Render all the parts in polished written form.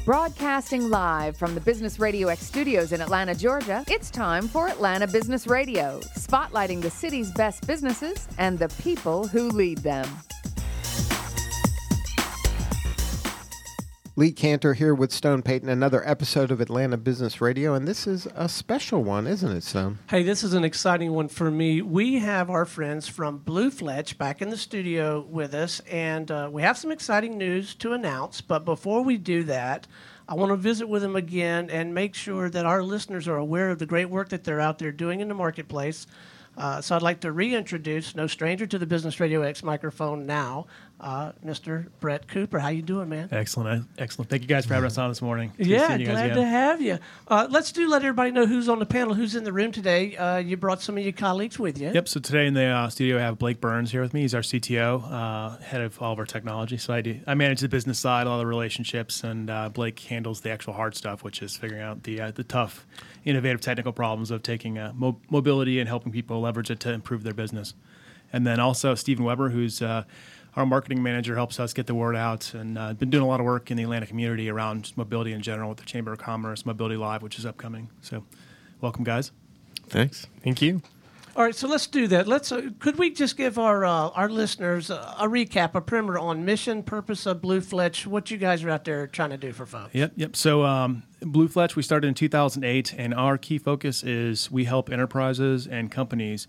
Broadcasting live from the Business Radio X studios in Atlanta, Georgia, it's time for Atlanta Business Radio, spotlighting the city's best businesses and the people who lead them. Lee Cantor here with Stone Payton, another episode of Atlanta Business Radio, and this is a special one, isn't it, Stone? Hey, this is an exciting one for me. We have our friends from Blue Fletch back in the studio with us, and we have some exciting news to announce. But before we do that, I want to visit with them again and make sure that our listeners are aware of the great work that they're out there doing in the marketplace. So I'd like to reintroduce, no stranger to the Business Radio X microphone now, Mr. Brett Cooper. How you doing, man? Excellent. Thank you guys for having us on this morning. Yeah, glad to have you. Let's let everybody know who's on the panel, who's in the room today. You brought some of your colleagues with you. Yep, so today in the studio I have Blake Burns here with me. He's our CTO, head of all of our technology. So I manage the business side, all the relationships, and Blake handles the actual hard stuff, which is figuring out the tough, innovative technical problems of taking mobility and helping people leverage it to improve their business. And then also Stephen Weber, who's our marketing manager, helps us get the word out, and been doing a lot of work in the Atlanta community around just mobility in general with the Chamber of Commerce, Mobility Live, which is upcoming. So welcome, guys. Thanks. Thank you. All right, so let's do that. Could we just give our listeners a recap, a primer on mission, purpose of Blue Fletch, what you guys are out there trying to do for folks? Yep. So Blue Fletch, we started in 2008, and our key focus is we help enterprises and companies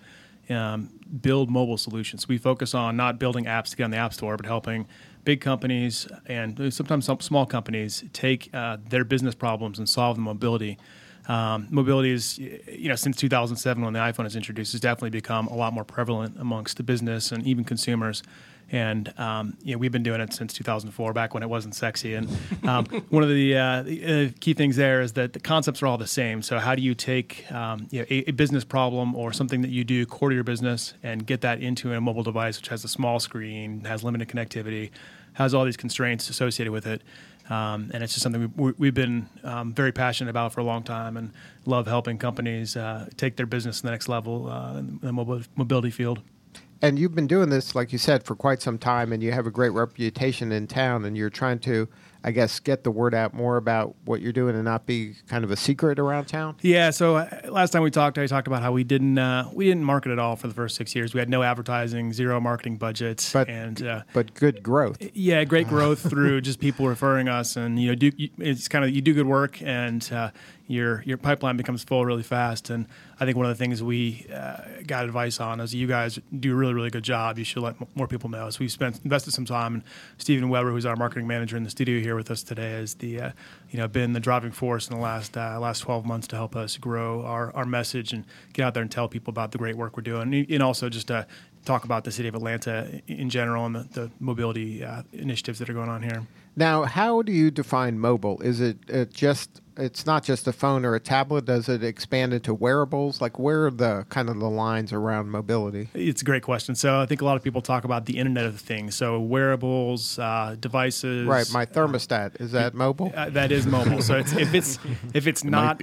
build mobile solutions. We focus on not building apps to get on the App Store, but helping big companies and sometimes some small companies take their business problems and solve the mobility. Mobility is, since 2007 when the iPhone was introduced, has definitely become a lot more prevalent amongst the business and even consumers. And we've been doing it since 2004, back when it wasn't sexy. And one of the key things there is that the concepts are all the same. So how do you take a business problem or something that you do core to your business and get that into a mobile device, which has a small screen, has limited connectivity, has all these constraints associated with it. And it's just something we've been very passionate about for a long time, and love helping companies take their business to the next level in the mobility field. And you've been doing this, like you said, for quite some time, and you have a great reputation in town, and you're trying to, I guess, get the word out more about what you're doing and not be kind of a secret around town? Yeah, so last time we talked, I talked about how we didn't market at all for the first 6 years. We had no advertising, zero marketing budgets. But good growth. Yeah, great growth through just people referring us, and you do good work, and your pipeline becomes full really fast. And I think one of the things we got advice on is you guys do a really, really good job. You should let more people know. So we've invested some time, and Stephen Weber, who's our marketing manager in the studio here with us today, has been the driving force in the last 12 months to help us grow our message and get out there and tell people about the great work we're doing, and also just talk about the city of Atlanta in general and the mobility initiatives that are going on here. Now, how do you define mobile? Is it it's not just a phone or a tablet? Does it expand into wearables? Like, where are the kind of the lines around mobility? It's a great question. So I think a lot of people talk about the Internet of Things. So wearables, devices. Right. My thermostat, is that mobile? That is mobile. So if it's not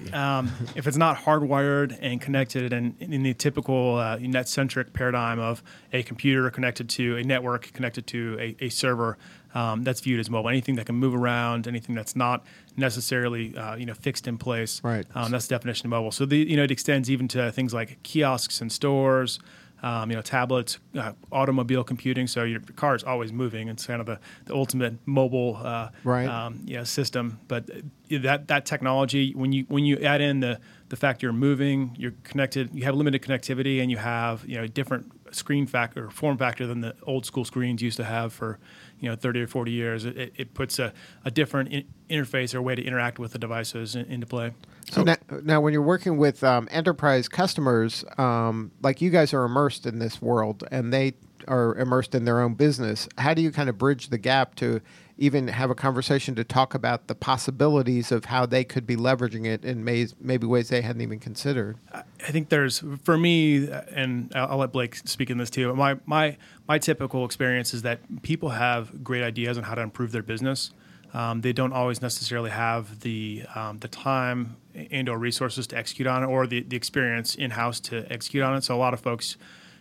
hardwired and connected, and in the typical net-centric paradigm of a computer connected to a network, connected to a server, that's viewed as mobile. Anything that can move around, anything that's not necessarily fixed in place. Right. That's the definition of mobile. So it extends even to things like kiosks in stores, tablets, automobile computing. So your car is always moving. It's kind of the ultimate mobile system. But that technology, when you add in the fact you're moving, you're connected, you have limited connectivity, and you have different screen factor or form factor than the old school screens used to have for 30 or 40 years. It puts a different interface or way to interact with the devices into play. So now when you're working with enterprise customers, like you guys are immersed in this world and they are immersed in their own business, how do you kind of bridge the gap to even have a conversation to talk about the possibilities of how they could be leveraging it in maybe ways they hadn't even considered? I think there's, for me, and I'll let Blake speak in this too, my typical experience is that people have great ideas on how to improve their business. They don't always necessarily have the time and or resources to execute on it, or the experience in-house to execute on it. So a lot of folks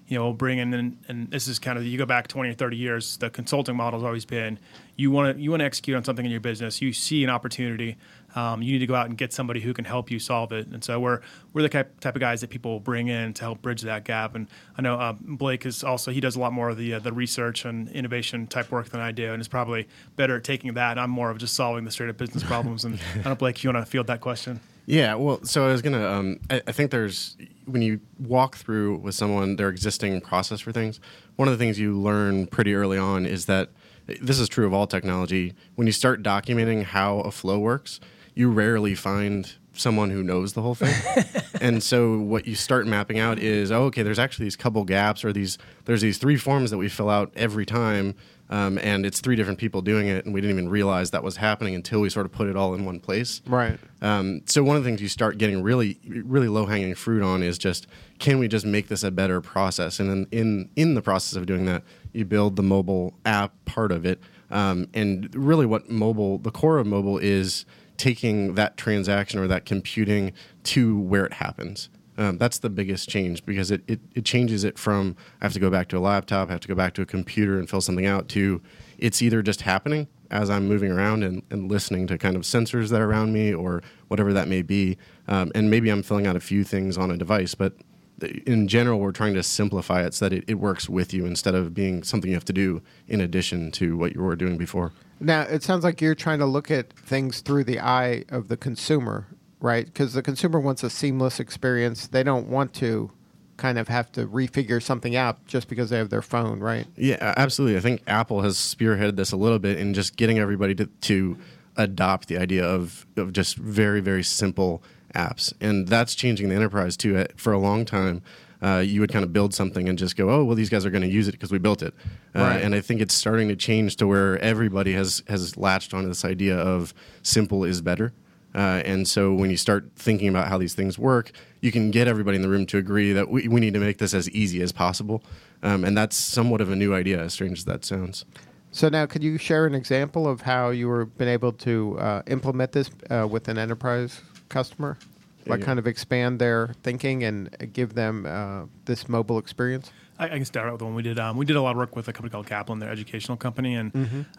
we'll bring in, and this is kind of, you go back 20 or 30 years, the consulting model has always been, you want to execute on something in your business, you see an opportunity, you need to go out and get somebody who can help you solve it. And so we're the type of guys that people bring in to help bridge that gap. And I know Blake is also, he does a lot more of the research and innovation type work than I do, and is probably better at taking that. And I'm more of just solving the straight up business problems. And I don't know, Blake, if you want to field that question. Yeah, well, so I was going to, I think when you walk through with someone their existing process for things, one of the things you learn pretty early on is that, this is true of all technology, when you start documenting how a flow works, you rarely find someone who knows the whole thing. And so what you start mapping out is, okay, there's actually these couple gaps, or there's these 3 forms that we fill out every time, and it's 3 different people doing it, and we didn't even realize that was happening until we sort of put it all in one place. Right. So one of the things you start getting really, really low-hanging fruit on is just, can we just make this a better process? And then in the process of doing that, you build the mobile app part of it. And really what the core of mobile is taking that transaction or that computing to where it happens. That's the biggest change, because it changes it from, I have to go back to a laptop, I have to go back to a computer and fill something out, to it's either just happening as I'm moving around and listening to kind of sensors that are around me or whatever that may be. And maybe I'm filling out a few things on a device, but in general, we're trying to simplify it so that it works with you instead of being something you have to do in addition to what you were doing before. Now, it sounds like you're trying to look at things through the eye of the consumer, right? Because the consumer wants a seamless experience. They don't want to kind of have to refigure something out just because they have their phone, right? Yeah, absolutely. I think Apple has spearheaded this a little bit in just getting everybody to adopt the idea of just very, very simple apps. And that's changing the enterprise too. For a long time, you would kind of build something and just go, oh, well, these guys are going to use it because we built it. Right. And I think it's starting to change to where everybody has latched onto this idea of simple is better. And so when you start thinking about how these things work, you can get everybody in the room to agree that we need to make this as easy as possible. And that's somewhat of a new idea, as strange as that sounds. So now, could you share an example of how you were been able to implement this with an enterprise customer? Like kind of expand their thinking and give them this mobile experience? I can start out with the one we did. We did a lot of work with a company called Kaplan, their educational company, and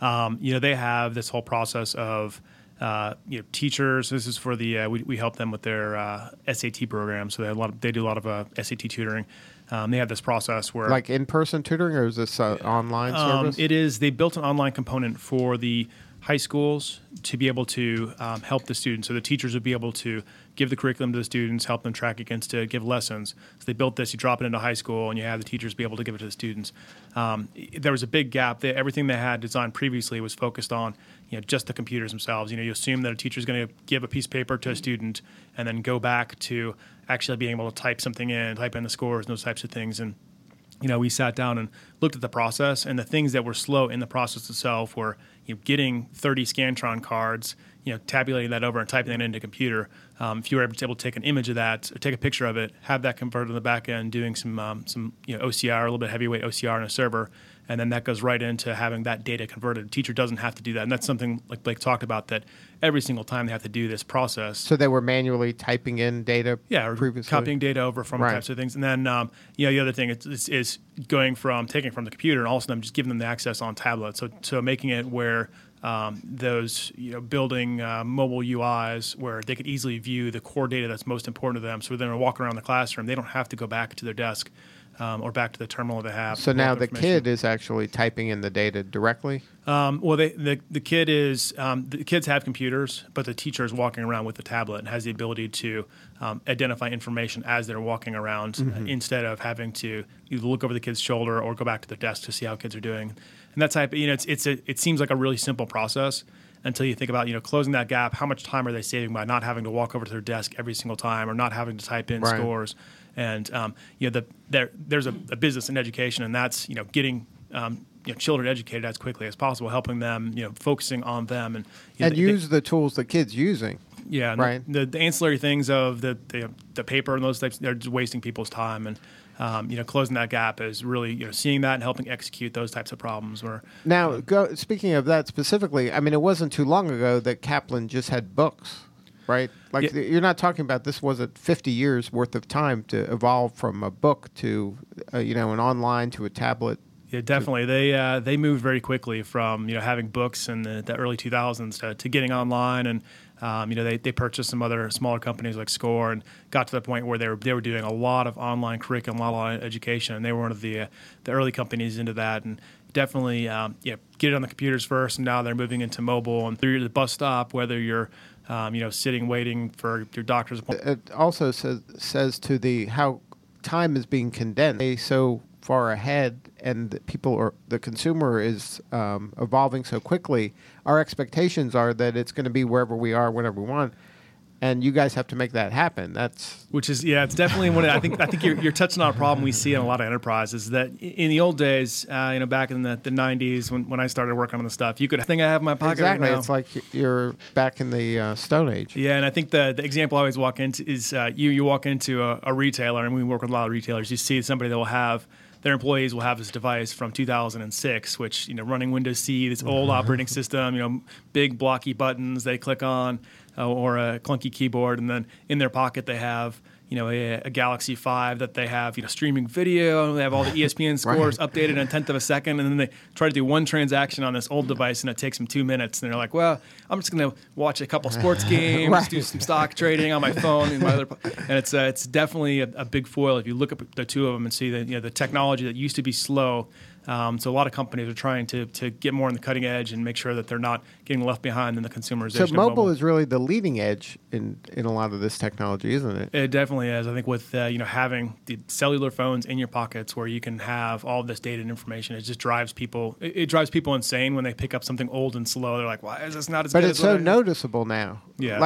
they have this whole process of teachers. This is for the we help them with their SAT program. So they do a lot of SAT tutoring. They have this process where, like in-person tutoring, or is this online service? It is. They built an online component for the high schools to be able to help the students. So the teachers would be able to give the curriculum to the students, help them track against it, give lessons. So they built this. You drop it into high school, and you have the teachers be able to give it to the students. There was a big gap. Everything they had designed previously was focused on just the computers themselves. You assume that a teacher is going to give a piece of paper to a student and then go back to actually being able to type something in, type in the scores, and those types of things. And we sat down and looked at the process, and the things that were slow in the process itself were getting 30 Scantron cards, tabulating that over and typing that into a computer. If you were able to take an image of that, or take a picture of it, have that converted on the back end, doing some OCR, a little bit heavyweight OCR on a server, and then that goes right into having that data converted. The teacher doesn't have to do that, and that's something like Blake talked about, that every single time they have to do this process. So they were manually typing in data previously? Copying data over from types of things. And then, the other thing is taking from the computer and all of a sudden just giving them the access on tablets. So making it where those, building mobile UIs where they could easily view the core data that's most important to them. So when they're walking around the classroom, they don't have to go back to their desk or back to the terminal they have. So now the kid is actually typing in the data directly? The kids have computers, but the teacher is walking around with the tablet and has the ability to identify information as they're walking around instead of having to either look over the kid's shoulder or go back to their desk to see how kids are doing. And that type, it seems like a really simple process until you think about, closing that gap. How much time are they saving by not having to walk over to their desk every single time or not having to type in scores? And there's a business in education, and that's getting children educated as quickly as possible, helping them, focusing on them, and use the tools the kid's using. Yeah, right. The ancillary things of the paper and those types, they're just wasting people's time, and closing that gap is really seeing that and helping execute those types of problems. Speaking of that specifically, I mean, it wasn't too long ago that Kaplan just had books. right? Like you're not talking about this wasn't 50 years worth of time to evolve from a book to an online to a tablet. Yeah, definitely. They moved very quickly from having books in the early 2000s to getting online, and they purchased some other smaller companies like Score and got to the point where they were doing a lot of online curriculum, a lot of education, and they were one of the early companies into that. And definitely, get it on the computers first, and now they're moving into mobile. And through the bus stop, whether you're sitting waiting for your doctor's appointment. It also says to how time is being condensed so far ahead, and the consumer is evolving so quickly. Our expectations are that it's going to be wherever we are, whenever we want, and you guys have to make that happen. It's definitely one. I think you're touching on a problem we see in a lot of enterprises. That in the old days, back in the 90s when I started working on the stuff, you could think I have in my pocket. Exactly, right now. It's like you're back in the Stone Age. Yeah, and I think the example I always walk into is you walk into a retailer, and we work with a lot of retailers. You see somebody that will have. Their employees will have this device from 2006, which, running Windows C, this old operating system, big blocky buttons they click on, or a clunky keyboard. And then in their pocket, they have, a Galaxy 5 that they have, streaming video. They have all the ESPN scores updated in a tenth of a second. And then they try to do one transaction on this old device, and it takes them 2 minutes. And they're like, well, I'm just going to watch a couple sports games, do some stock trading on my phone. And it's definitely a big foil if you look at the two of them and see that, the technology that used to be slow. So a lot of companies are trying to get more on the cutting edge and make sure that they're not getting left behind in the consumerization. So mobile is really the leading edge in a lot of this technology, isn't it? It definitely is. I think with having the cellular phones in your pockets where you can have all of this data and information, it just drives people. It drives people insane when they pick up something old and slow. They're like, "Why is this not as good?" But it's so noticeable now. Yeah.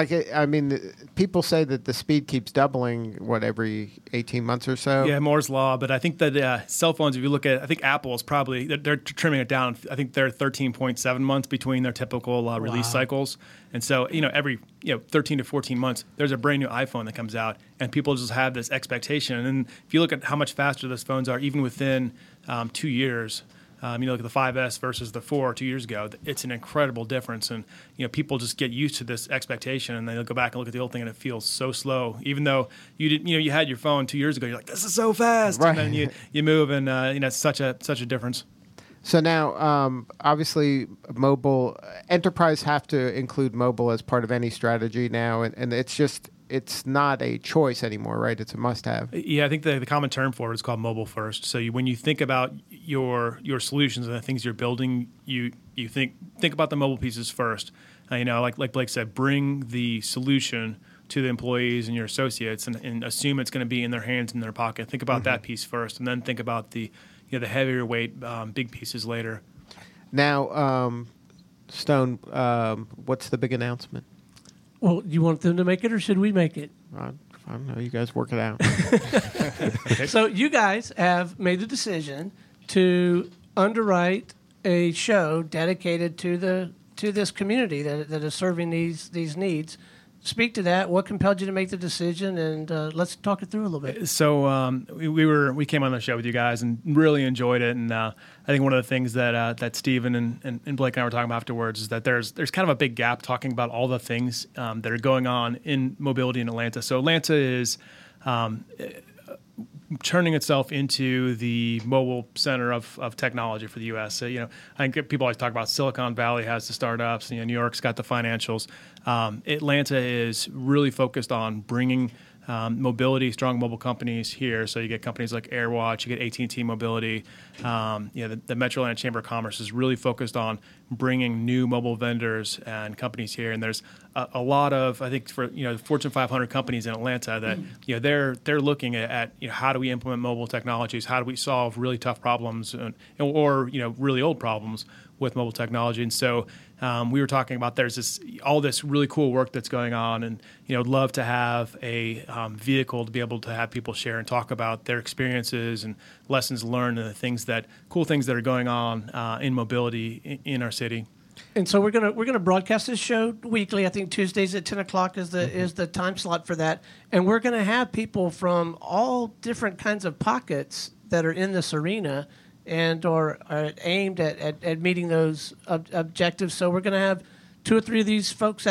People say that the speed keeps doubling every 18 months or so. Yeah, Moore's law. But I think that cell phones, if you look at, I think Apple's probably they're trimming it down. I think they're 13.7 months between their typical release cycles, and so every 13 to 14 months there's a brand new iPhone that comes out, and people just have this expectation. And then if you look at how much faster those phones are, even within 2 years. Look at the 5S versus the 4 2 years ago. It's an incredible difference, and people just get used to this expectation, and they'll go back and look at the old thing, and it feels so slow. Even though you didn't, you had your phone 2 years ago, you're like, this is so fast, right. And then you move, and it's such a difference. So now, obviously, mobile enterprise have to include mobile as part of any strategy now, and it's not a choice anymore, right? It's a must-have. Yeah, I think the common term for it is called mobile first. So when you think about your solutions and the things you're building, you think about the mobile pieces first. Like Blake said, bring the solution to the employees and your associates, and assume it's going to be in their hands and in their pocket. Think about that piece first, and then think about the heavier weight big pieces later. Now, Stone, what's the big announcement? Well, you want them to make it, or should we make it? I don't know. You guys work it out. So you guys have made the decision to underwrite a show dedicated to this community that is serving these needs. Speak to that. What compelled you to make the decision, and let's talk it through a little bit. So we came on the show with you guys and really enjoyed it. And I think one of the things that Steven and Blake and I were talking about afterwards is that there's kind of a big gap talking about all the things that are going on in mobility in Atlanta. So Atlanta is turning itself into the mobile center of technology for the U.S. So, I think people always talk about Silicon Valley has the startups, New York's got the financials. Atlanta is really focused on bringing mobility, strong mobile companies here. So you get companies like AirWatch, you get AT&T Mobility. The Metro Atlanta Chamber of Commerce is really focused on bringing new mobile vendors and companies here. And there's a lot of, I think, for Fortune 500 companies in Atlanta that they're looking at how do we implement mobile technologies? How do we solve really tough problems or really old problems with mobile technology? And so we were talking about there's all this really cool work that's going on, and I'd love to have a vehicle to be able to have people share and talk about their experiences and lessons learned and the cool things that are going on in mobility in our city. And so we're gonna broadcast this show weekly. I think Tuesdays at 10 o'clock is the time slot for that, and we're gonna have people from all different kinds of pockets that are in this arena and are aimed at meeting those objectives. So we're going to have 2 or 3 of these folks at a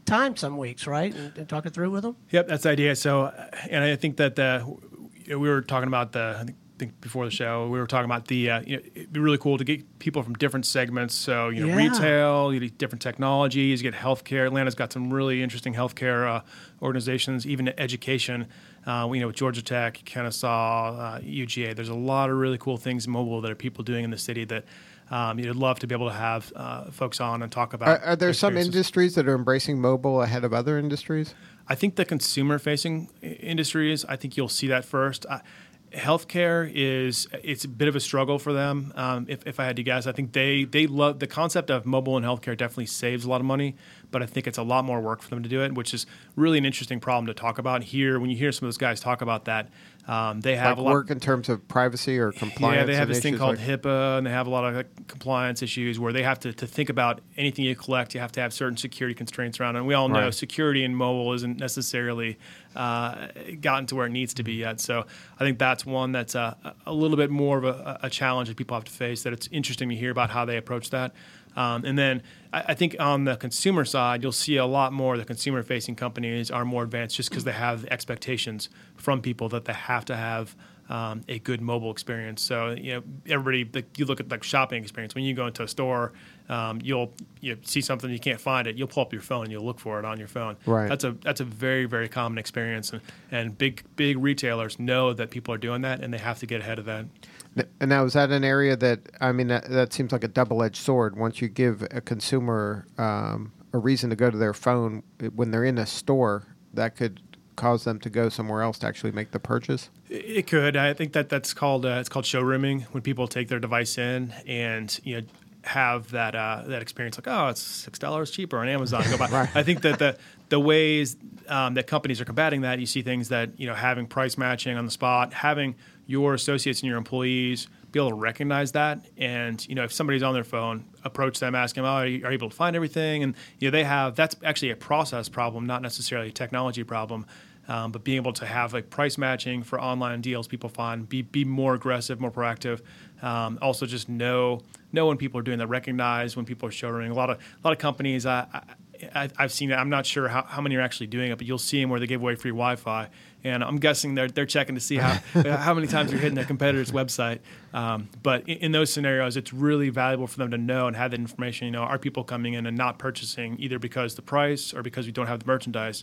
time some weeks, right? And talk it through with them. Yep, that's the idea. So, and I think that we were talking about I think before the show, we were talking about it'd be really cool to get people from different segments. So, retail, you get different technologies, you get healthcare. Atlanta's got some really interesting healthcare organizations, even education. With Georgia Tech, Kennesaw, UGA, there's a lot of really cool things in mobile that are people doing in the city that you'd love to be able to have folks on and talk about. Are there some industries that are embracing mobile ahead of other industries? I think the consumer-facing industries, I think you'll see that first. Healthcare it's a bit of a struggle for them. If I had to guess, I think they love the concept of mobile and healthcare. Definitely saves a lot of money, but I think it's a lot more work for them to do it, which is really an interesting problem to talk about here. When you hear some of those guys talk about that, they have a lot work in terms of privacy or compliance. Yeah, they have this thing called HIPAA, and they have a lot of compliance issues where they have to think about anything you collect. You have to have certain security constraints around it. And we all know security in mobile isn't necessarily gotten to where it needs to be yet. So I think that's one that's a little bit more of a challenge that people have to face, that it's interesting to hear about how they approach that. And then I think on the consumer side, you'll see a lot more of the consumer-facing companies are more advanced just because they have expectations from people that they have to have a good mobile experience. So, everybody, you look at shopping experience. When you go into a store, you'll see something, you can't find it. You'll pull up your phone and you'll look for it on your phone. Right. That's a very, very common experience. And big retailers know that people are doing that, and they have to get ahead of that. And now, is that an area that seems like a double-edged sword? Once you give a consumer a reason to go to their phone when they're in a store, that could cause them to go somewhere else to actually make the purchase? It could. I think that's called it's called showrooming, when people take their device in and have that experience like, oh, it's $6 cheaper on Amazon. Go buy. Right. I think that the ways that companies are combating that, you see things that having price matching on the spot, having your associates and your employees be able to recognize that, and if somebody's on their phone, approach them, ask them, are you able to find everything? And that's actually a process problem, not necessarily a technology problem. But being able to have price matching for online deals people find, be more aggressive, more proactive. Also just know when people are doing that, recognize when people are showrooming. A lot of companies, I've seen it. I'm not sure how many are actually doing it, but you'll see them where they give away free Wi-Fi, and I'm guessing they're checking to see how many times you're hitting their competitor's website. But in those scenarios, it's really valuable for them to know and have that information. Are people coming in and not purchasing either because the price or because we don't have the merchandise?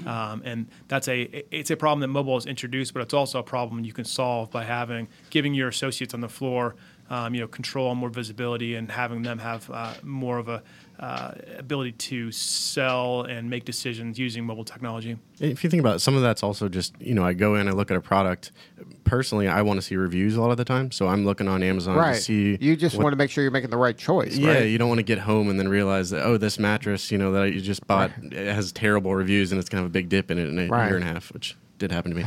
And it's a problem that mobile has introduced, but it's also a problem you can solve by giving your associates on the floor control, more visibility, and having them have more of a ability to sell and make decisions using mobile technology. If you think about it, some of that's also just, I go in, I look at a product. Personally, I want to see reviews a lot of the time, so I'm looking on Amazon to see. You just want to make sure you're making the right choice, yeah, right? You don't want to get home and then realize that, this mattress, that you just bought, it has terrible reviews and it's going to have a big dip in it in a year and a half, which did happen to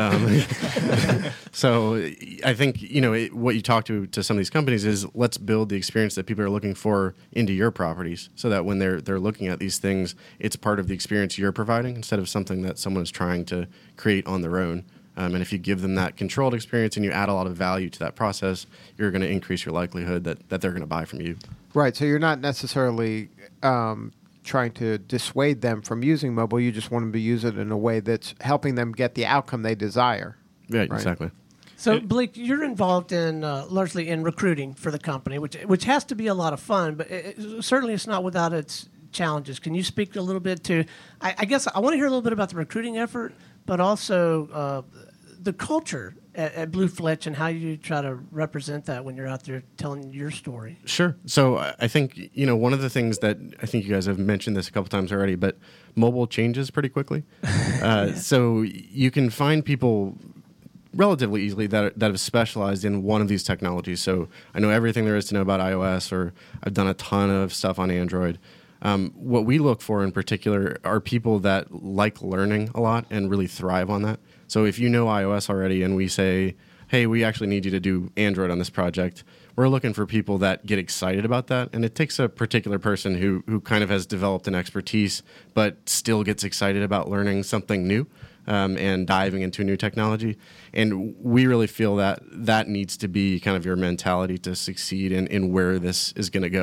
me. So I think, what you talk to some of these companies is, let's build the experience that people are looking for into your properties, so that when they're looking at these things, it's part of the experience you're providing instead of something that someone is trying to create on their own. And if you give them that controlled experience and you add a lot of value to that process, you're going to increase your likelihood that they're going to buy from you. Right. So you're not necessarily trying to dissuade them from using mobile. You just want them to use it in a way that's helping them get the outcome they desire. Yeah, right? Exactly. So, Blake, you're involved in largely in recruiting for the company, which has to be a lot of fun, but certainly it's not without its challenges. Can you speak a little bit to, I guess I want to hear a little bit about the recruiting effort, but also the culture at Blue Fletch and how you try to represent that when you're out there telling your story. Sure. So I think, one of the things that I think you guys have mentioned this a couple times already, but mobile changes pretty quickly. So you can find people relatively easily that have specialized in one of these technologies. So I know everything there is to know about iOS, or I've done a ton of stuff on Android. What we look for in particular are people that like learning a lot and really thrive on that. So if you know iOS already and we say, hey, we actually need you to do Android on this project, we're looking for people that get excited about that. And it takes a particular person who kind of has developed an expertise but still gets excited about learning something new and diving into new technology. And we really feel that needs to be kind of your mentality to succeed in where this is going to go.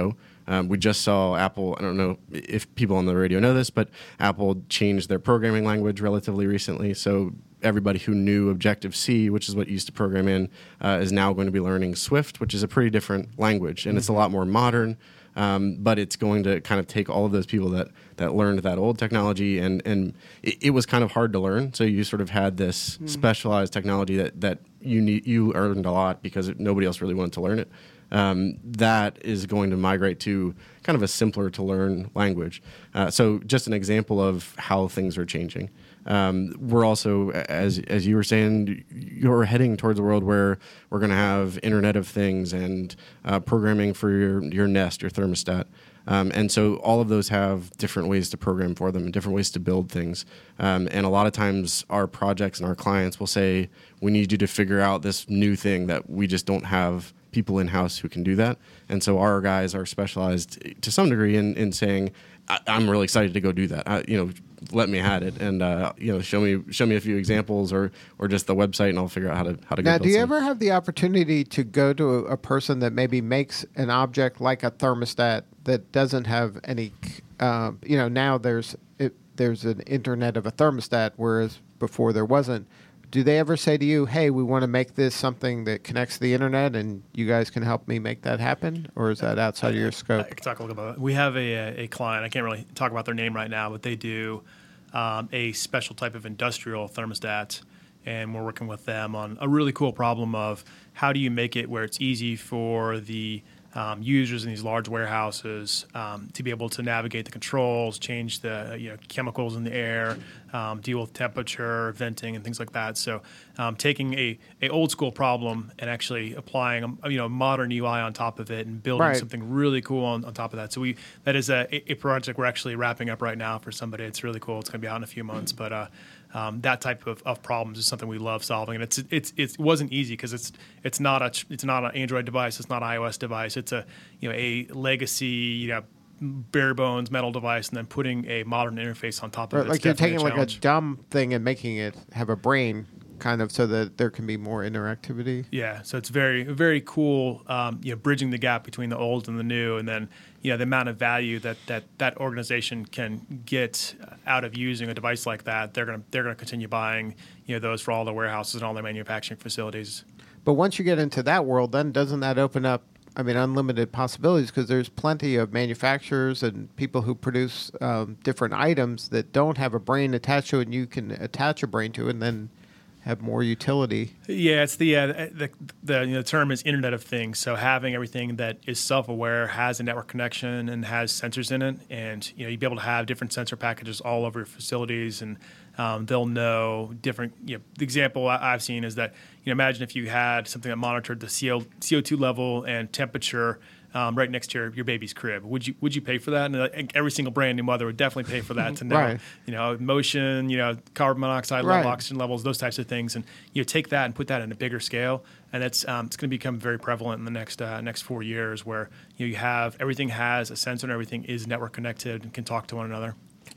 We just saw Apple, I don't know if people on the radio know this, but Apple changed their programming language relatively recently. So everybody who knew Objective-C, which is what you used to program in, is now going to be learning Swift, which is a pretty different language. And it's a lot more modern, but it's going to kind of take all of those people that learned that old technology, and it was kind of hard to learn. So you sort of had this specialized technology that you earned a lot because nobody else really wanted to learn it. That is going to migrate to kind of a simpler to learn language. So just an example of how things are changing. We're also, as you were saying, you're heading towards a world where we're going to have Internet of Things and programming for your Nest, your thermostat. And so all of those have different ways to program for them and different ways to build things. And a lot of times our projects and our clients will say, we need you to figure out this new thing that we just don't have people in-house who can do that. And so our guys are specialized to some degree in saying, I'm really excited to go do that. Let me at it, and show me a few examples or just the website, and I'll figure out how to go. Now, do you ever have the opportunity to go to a person that maybe makes an object like a thermostat that doesn't have any? Now there's an internet of a thermostat, whereas before there wasn't. Do they ever say to you, hey, we want to make this something that connects to the internet and you guys can help me make that happen? Or is that outside of your scope? I can talk a little about it. We have a client, I can't really talk about their name right now, but they do a special type of industrial thermostat. And we're working with them on a really cool problem of how do you make it where it's easy for the users in these large warehouses to be able to navigate the controls, change the chemicals in the air, deal with temperature, venting, and things like that. So taking a old school problem and actually applying a modern UI on top of it and building something really cool on top of that. So that is a project we're actually wrapping up right now for somebody. It's really cool. It's going to be out in a few months, but that type of problems is something we love solving, and it wasn't easy because it's not an Android device, it's not an iOS device, it's a legacy bare bones metal device, and then putting a modern interface on top of it. Like you're taking like a dumb thing and making it have a brain, kind of, so that there can be more interactivity. Yeah, so it's very, very cool. Bridging the gap between the old and the new, and then the amount of value that organization can get out of using a device like that. They're gonna continue buying those for all their warehouses and all their manufacturing facilities. But once you get into that world, then doesn't that open up unlimited possibilities, because there's plenty of manufacturers and people who produce different items that don't have a brain attached to it, and you can attach a brain to it and then have more utility. Yeah, it's the term is Internet of Things. So having everything that is self-aware, has a network connection, and has sensors in it, and you'd be able to have different sensor packages all over your facilities, and they'll know different. The example I've seen is that imagine if you had something that monitored the CO2 level and temperature right next to your baby's crib. Would you pay for that? And every single brand new mother would definitely pay for that to know, motion, carbon monoxide level, oxygen levels, those types of things. And take that and put that in a bigger scale. And that's it's going to become very prevalent in the next 4 years, where you have everything has a sensor and everything is network connected and can talk to one another.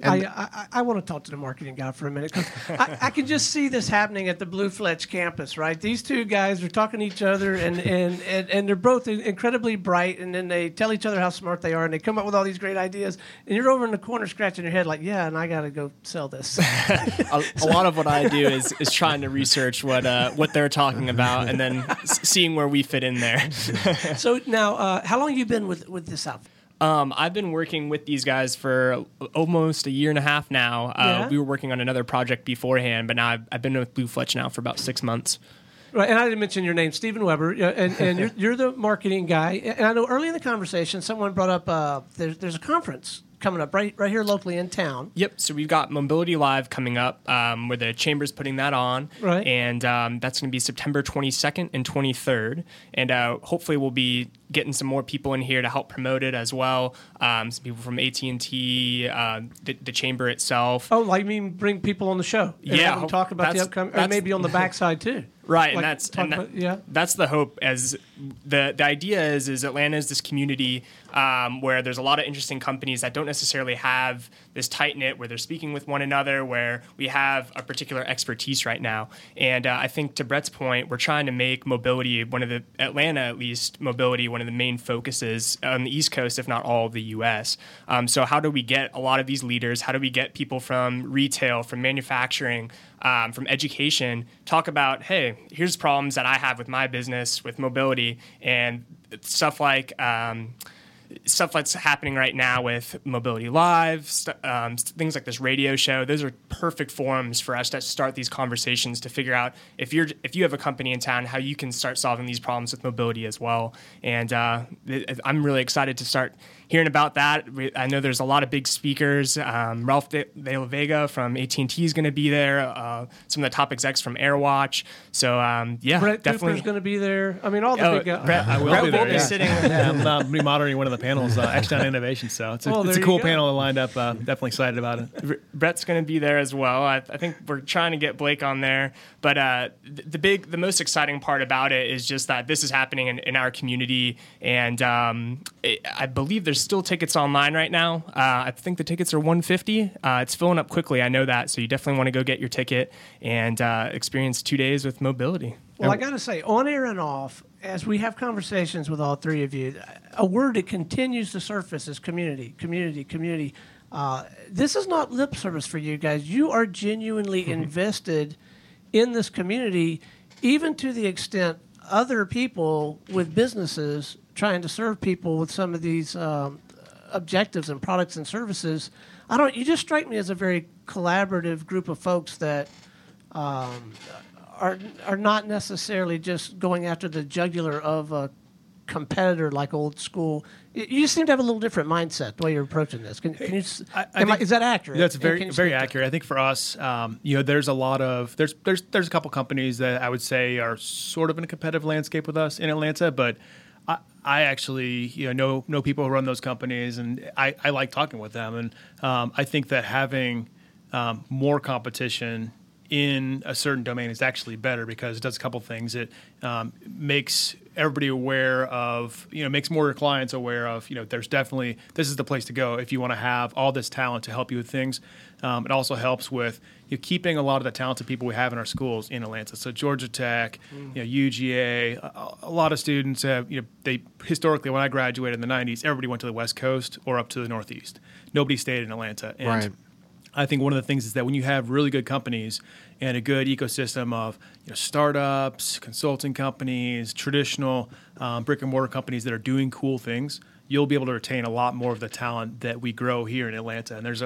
I want to talk to the marketing guy for a minute, because I can just see this happening at the Blue Fletch campus, right? These two guys are talking to each other, and they're both incredibly bright, and then they tell each other how smart they are, and they come up with all these great ideas, and you're over in the corner scratching your head like, yeah, and I got to go sell this. a lot of what I do is trying to research what they're talking about, and then seeing where we fit in there. So now, how long have you been with this outfit? I've been working with these guys for almost a year and a half now. We were working on another project beforehand, but now I've been with Blue Fletch now for about 6 months. Right, and I didn't mention your name, Stephen Weber, and you're the marketing guy. And I know early in the conversation, someone brought up there's a conference coming up right here locally in town. Yep. So we've got Mobility Live coming up, where the Chamber's putting that on. Right. And that's going to be September 22nd and 23rd. And hopefully we'll be getting some more people in here to help promote it as well. Some people from AT&T, the Chamber itself. Oh, bring people on the show. And have them talk about the upcoming, or maybe on the backside too. Right, Like, that's the hope. As the idea is Atlanta is this community where there's a lot of interesting companies that don't necessarily have this tight knit where they're speaking with one another, where we have a particular expertise right now. And I think to Brett's point, we're trying to make mobility Atlanta at least mobility one of the main focuses on the East Coast, if not all of the U.S. So how do we get a lot of these leaders? How do we get people from retail, from manufacturing, from education, talk about, hey, here's problems that I have with my business, with mobility, and stuff that's happening right now with Mobility Live, things like this radio show. Those are perfect forums for us to start these conversations to figure out if you have a company in town, how you can start solving these problems with mobility as well. And I'm really excited to start hearing about that. I know there's a lot of big speakers. Ralph de la Vega from AT&T is going to be there. Some of the top execs from AirWatch. So Brett definitely Cooper's going to be there. I mean, all the big guys. Brett, I will Brett be there. will be sitting. I'm be moderating one of the panels, X-Down Innovation. So it's a cool panel lined up. Definitely excited about it. Brett's going to be there as well. I think we're trying to get Blake on there. But the most exciting part about it is just that this is happening in our community, and I believe there's still tickets online right now. I think the tickets are $150. It's filling up quickly. I know that, so you definitely want to go get your ticket and experience 2 days with mobility. Well, I got to say, on air and off, as we have conversations with all three of you, a word that continues to surface is community, community, community. This is not lip service for you guys. You are genuinely invested in this community, even to the extent other people with businesses trying to serve people with some of these objectives and products and services. You just strike me as a very collaborative group of folks that are not necessarily just going after the jugular of a competitor like old school. You just seem to have a little different mindset the way you're approaching this. Can you? Is that accurate? That's very accurate. I think for us, there's a lot of there's a couple companies that I would say are sort of in a competitive landscape with us in Atlanta, but I actually know people who run those companies, and I like talking with them, and I think that having more competition in a certain domain is actually better because it does a couple things. It makes everybody aware of, makes more clients aware of, there's definitely, this is the place to go if you want to have all this talent to help you with things. It also helps with keeping a lot of the talented people we have in our schools in Atlanta. So Georgia Tech, UGA, a lot of students have, they historically, when I graduated in the 90s, everybody went to the West Coast or up to the Northeast. Nobody stayed in Atlanta. And right. I think one of the things is that when you have really good companies and a good ecosystem of startups, consulting companies, traditional brick and mortar companies that are doing cool things, you'll be able to retain a lot more of the talent that we grow here in Atlanta. And there's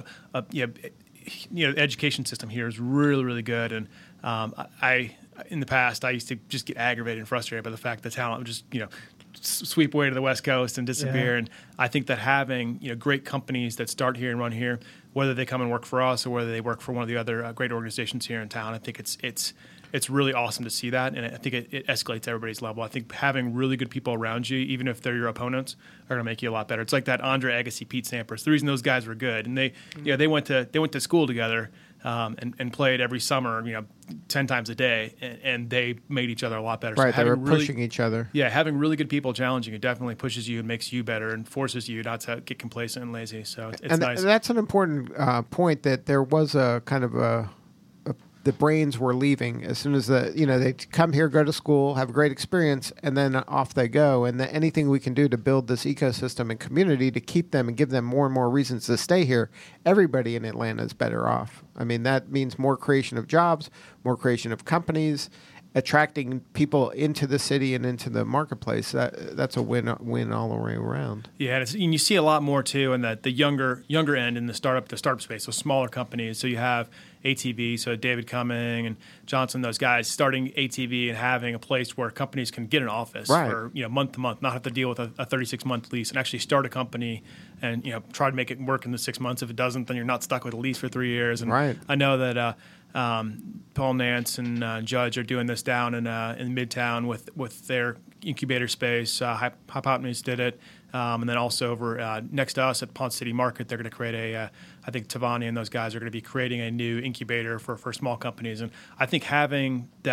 education system here is really, really good. And I in the past I used to just get aggravated and frustrated by the fact that talent would just sweep away to the West Coast and disappear. Yeah. And I think that having great companies that start here and run here, whether they come and work for us or whether they work for one of the other great organizations here in town, I think it's really awesome to see that, and I think it escalates everybody's level. I think having really good people around you, even if they're your opponents, are going to make you a lot better. It's like that Andre Agassi, Pete Sampras. The reason those guys were good, and they went to school together and played every summer, 10 times a day, and they made each other a lot better. Right, so they were pushing each other. Yeah, having really good people challenging you definitely pushes you and makes you better and forces you not to get complacent and lazy. So it's nice. That's an important point, that there was a kind of the brains were leaving as soon as they come here, go to school, have a great experience, and then off they go. And anything we can do to build this ecosystem and community to keep them and give them more and more reasons to stay here, everybody in Atlanta is better off. I mean, that means more creation of jobs, more creation of companies, attracting people into the city and into the marketplace. That's a win all the way around. Yeah, and you see a lot more too in the younger end in the startup space, so smaller companies. So you have ATV, so David Cumming and Johnson, those guys starting ATV and having a place where companies can get an office for month to month, not have to deal with a 36-month lease, and actually start a company and try to make it work in the 6 months. If it doesn't, then you're not stuck with a lease for 3 years. And I know that Paul Nance and Judge are doing this down in Midtown with their incubator space. Hypotenuse did it. And then also over next to us at Ponce City Market, they're going to create I think Tavani and those guys are going to be creating a new incubator for small companies. And I think having that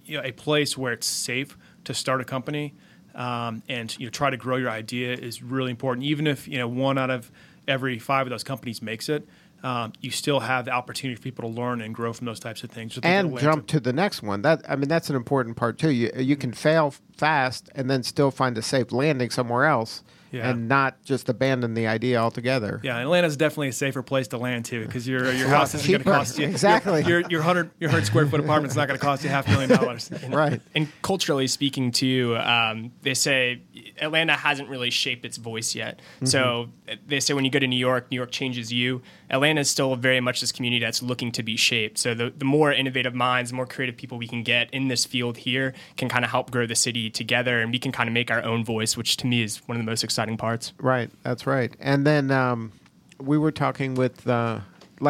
a place where it's safe to start a company, and try to grow your idea is really important. Even if 1 out of every 5 of those companies makes it, you still have the opportunity for people to learn and grow from those types of things. And jump to the next one. That's an important part too. You can fail fast and then still find a safe landing somewhere else. Yeah. And not just abandon the idea altogether. Yeah, Atlanta's definitely a safer place to land too, because your house isn't going to cost you exactly your 100 square foot apartment's not going to cost you $500,000. Right. And culturally speaking, too, they say Atlanta hasn't really shaped its voice yet. Mm-hmm. So they say when you go to New York changes you. Atlanta is still very much this community that's looking to be shaped. So the more innovative minds, the more creative people we can get in this field here can kind of help grow the city together, and we can kind of make our own voice, which to me is one of the most exciting parts. Right, that's right. And then we were talking with a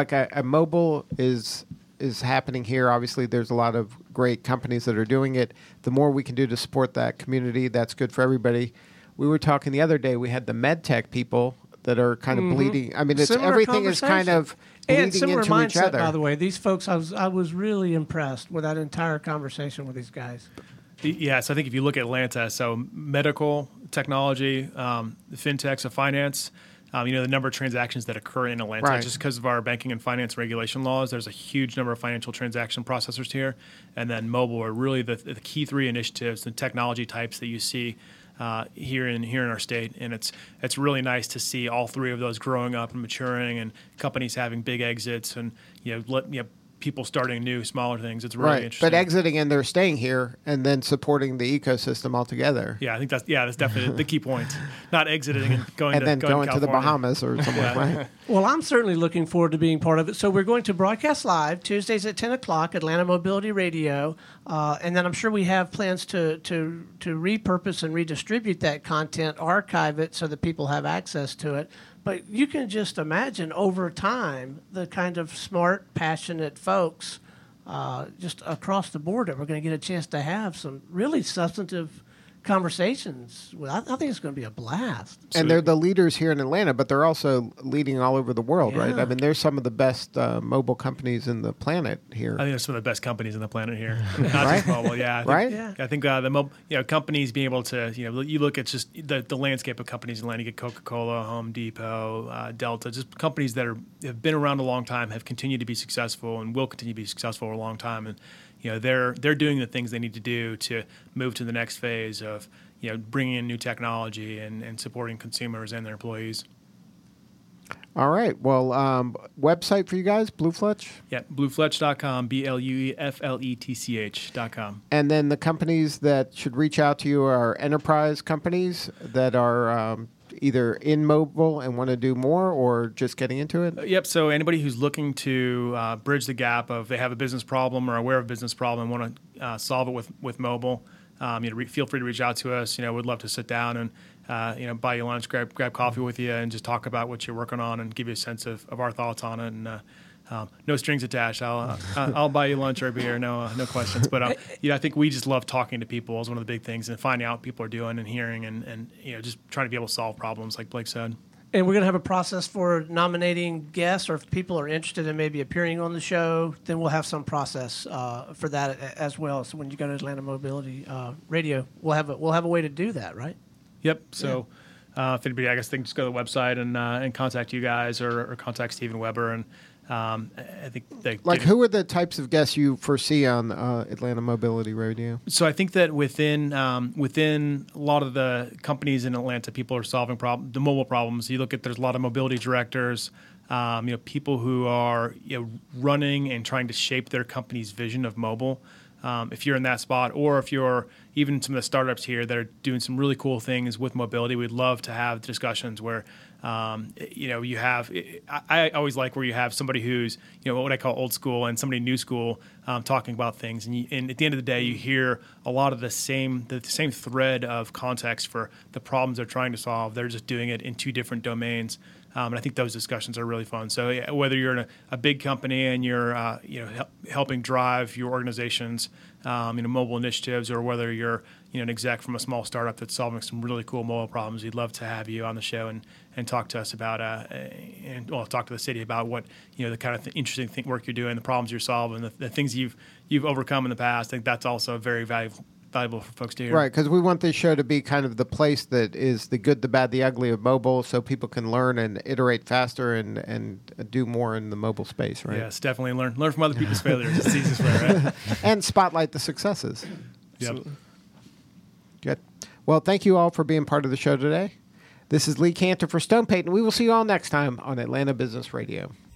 mobile is happening here. Obviously, there's a lot of great companies that are doing it. The more we can do to support that community, that's good for everybody. We were talking the other day. We had the MedTech people that are kind of bleeding. I mean, everything is kind of bleeding into mindset, each other. By the way, these folks, I was really impressed with that entire conversation with these guys. Yeah, so I think if you look at Atlanta, so medical, technology, fintech, so finance, the number of transactions that occur in Atlanta, right. Just because of our banking and finance regulation laws, there's a huge number of financial transaction processors here. And then mobile are really the key 3 initiatives, the technology types that you see here in our state, and it's really nice to see all 3 of those growing up and maturing, and companies having big exits, and people starting new, smaller things. It's really interesting. But exiting and they're staying here and then supporting the ecosystem altogether. Yeah, I think that's definitely the key point. Not exiting and going to the Bahamas or something like that. Well, I'm certainly looking forward to being part of it. So we're going to broadcast live Tuesdays at 10 o'clock, Atlanta Mobility Radio. And then I'm sure we have plans to repurpose and redistribute that content, archive it so that people have access to it. But you can just imagine over time the kind of smart, passionate folks just across the board that we're going to get a chance to have some really substantive conversations. I think it's going to be a blast. And they're the leaders here in Atlanta, but they're also leading all over the world, Yeah. right? I mean, there's some of the best mobile companies in the planet here. I think there's some of the best companies in the planet here. Not just mobile, yeah. I think the companies being able to, you look at just the landscape of companies in Atlanta. You get Coca-Cola, Home Depot, Delta, just companies that have been around a long time, have continued to be successful, and will continue to be successful for a long time. And they're doing the things they need to do to move to the next phase of bringing in new technology and supporting consumers and their employees. All right. Well, website for you guys, Blue Fletch? Yeah, bluefletch.com, BLUEFLETCH.com. And then the companies that should reach out to you are enterprise companies that are either in mobile and want to do more, or just getting into it? Yep. So anybody who's looking to bridge the gap of they have a business problem or aware of a business problem and want to solve it with mobile, feel free to reach out to us. We'd love to sit down and buy you lunch, grab coffee with you, and just talk about what you're working on and give you a sense of our thoughts on it. And no strings attached. I'll buy you lunch or a beer. No questions. But I think we just love talking to people is one of the big things, and finding out what people are doing and hearing, and just trying to be able to solve problems, like Blake said. And we're going to have a process for nominating guests, or if people are interested in maybe appearing on the show, then we'll have some process for that as well. So when you go to Atlanta Mobility Radio, we'll have a way to do that, right? Yep. So if anybody, I guess they can just go to the website and contact you guys or contact Stephen Weber. And I think who are the types of guests you foresee on Atlanta Mobility Radio? So I think that within a lot of the companies in Atlanta, people are solving the mobile problems. You look at, there's a lot of mobility directors, people who are running and trying to shape their company's vision of mobile. If you're in that spot, or if you're even some of the startups here that are doing some really cool things with mobility, we'd love to have discussions where you have. I always like where you have somebody who's what I call old school and somebody new school talking about things, and at the end of the day, you hear a lot of the same thread of context for the problems they're trying to solve. They're just doing it in 2 different domains. And I think those discussions are really fun. So whether you're in a big company and you're helping drive your organization's mobile initiatives, or whether you're an exec from a small startup that's solving some really cool mobile problems, we'd love to have you on the show and talk to us about and talk to the city about what the kind of interesting work you're doing, the problems you're solving, the things you've overcome in the past. I think that's also very valuable for folks to hear. Right, because we want this show to be kind of the place that is the good, the bad, the ugly of mobile, so people can learn and iterate faster and do more in the mobile space, right? Yes, definitely learn from other people's failures. It's the easiest way, right? And spotlight the successes. Yep. Good. Well, thank you all for being part of the show today. This is Lee Cantor for Stone Payton. We will see you all next time on Atlanta Business Radio.